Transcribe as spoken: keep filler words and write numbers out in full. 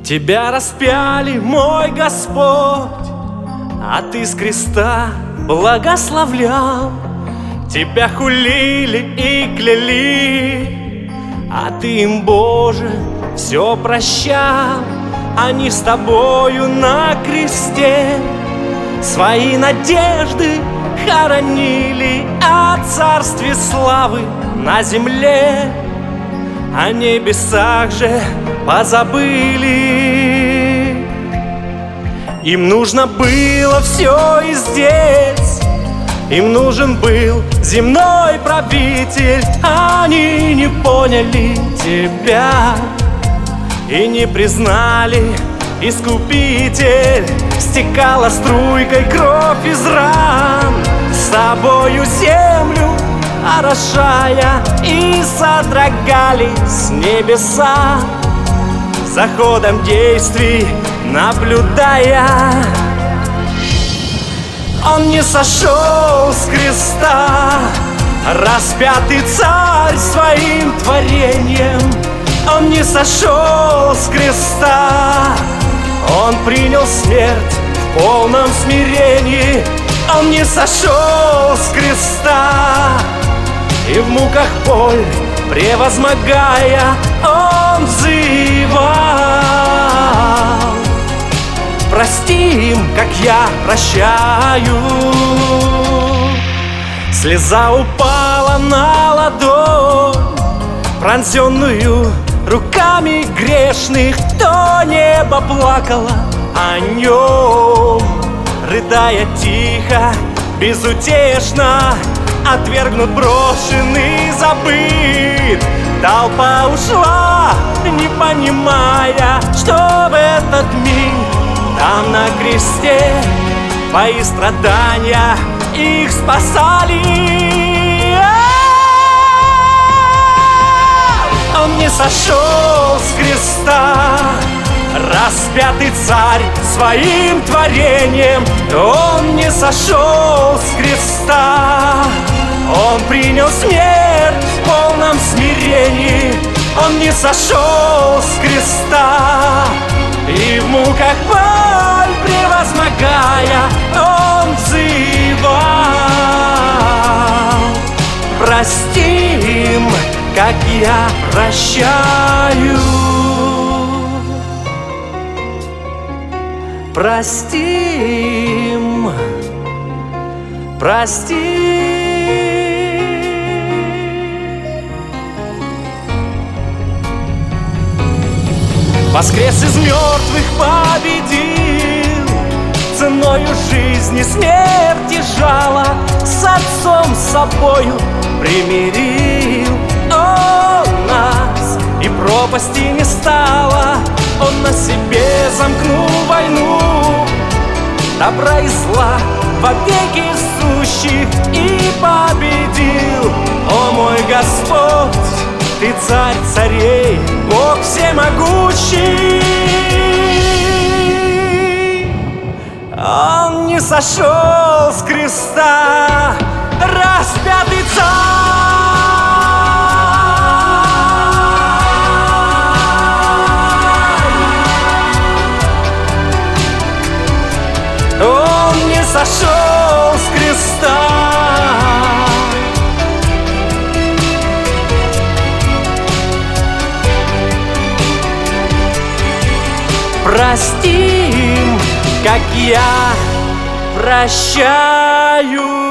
Тебя распяли, мой Господь, а ты с креста благословлял. Тебя хулили и кляли, а ты им, Боже, все прощал. Они с тобою на кресте свои надежды хоронили о царстве славы на земле. О небесах же позабыли. Им нужно было все и здесь, им нужен был земной правитель. Они не поняли тебя и не признали искупитель. Стекала струйкой кровь из ран, с тобою землю орошая, и содрогались небеса, за ходом действий наблюдая. Он не сошел с креста, распятый царь своим творением. Он не сошел с креста, он принял смерть в полном смирении. Он не сошел с креста, и в муках боль превозмогая, он взывал: прости им, как я прощаю. Слеза упала на ладонь, пронзенную руками грешных. То небо плакало о нем, рыдая тихо, безутешно. Отвергнут, брошенный, забыт. Толпа ушла, не понимая, что в этот миг там на кресте твои страдания их спасали. Он не сошел с креста, распятый царь своим творением. Он не сошел с креста, он принял смерть в полном смирении. Он не сошел с креста, и в муках боль превозмогая, он взывал: прости им, как я прощаю. Прости им, прости. Воскрес из мертвых, победил, ценою жизни смерти жало, с отцом с собою примирил. Он нас, и пропасти не стало, он на себе замкнул войну добра и зла вовеки сущих и победил. О мой Господь, ты царь царей, Бог всемогущий. Он не сошел с креста, распятый царь. Он не сошел с креста. Прости им, как я прощаю.